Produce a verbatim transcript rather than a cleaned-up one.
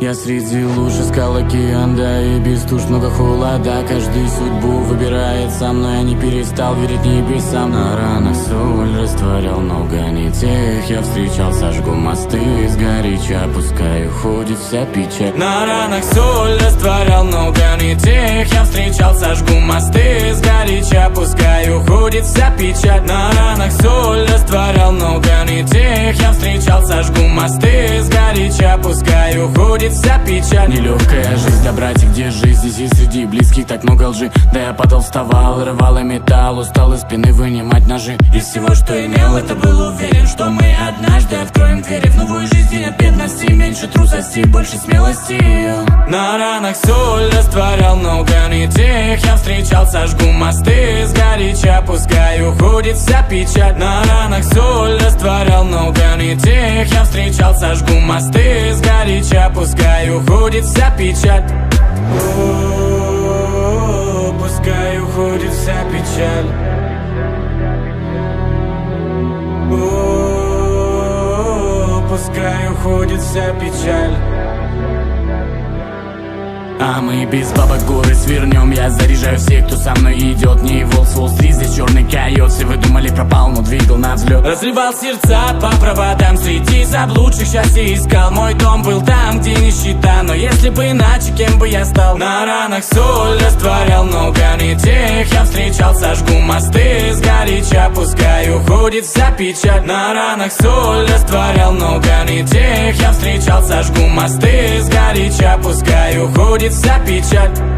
Я среди луж искал океан, да и без туш много холода. Каждый судьбу выбирает сам, но я не перестал верить небесам. На ранах соль растворял много не тех. Я встречал, сожгу мосты, сгоряча пускай уходит вся печаль. На ранах соль растворял много не тех. Я встречал, сожгу мосты, сгоряча пускай уходит вся печаль. На ранах соль растворял много не тех. Я встречал, сожгу мосты, сгоряча пускай уходит вся печаль. Нелегкая жизнь, да, братья, где жизнь? Здесь и среди близких так много лжи. Да я падал, вставал, рвал и металл, устал из спины вынимать ножи. Из всего, что имел, это был уверен, что мы однажды откроем двери в новую жизнь. День от бедности, меньше трусости, больше смелости. На ранах соль растворял много не тех. Я встречал, сожгу мосты, сгоряча пускай уходит вся печаль. На ранах соль растворял много не тех. Я встречал, сожгу мосты, сгоряча пускай уходит вся печаль. О-о-о, пускай уходит вся печаль. О-о-о, пускай уходит вся печаль. А мы без бабок горы свернем. Я заряжаю всех, кто со мной идет. Не волк с Уолл-стрит, здесь черный койот. Все вы думали, пропал, но двигал на взлет. Разрывал сердца по проводам, среди заблудших счастье искал. Мой дом был там, где нищета, но если бы иначе, кем бы я стал? На ранах соль растворял много не тех. Я встречал, сожгу мосты, сгоряча пускай уходит вся печаль. На ранах соль растворял много не тех. Я встречал, сожгу мосты, сгоряча пускай уходит вся печаль.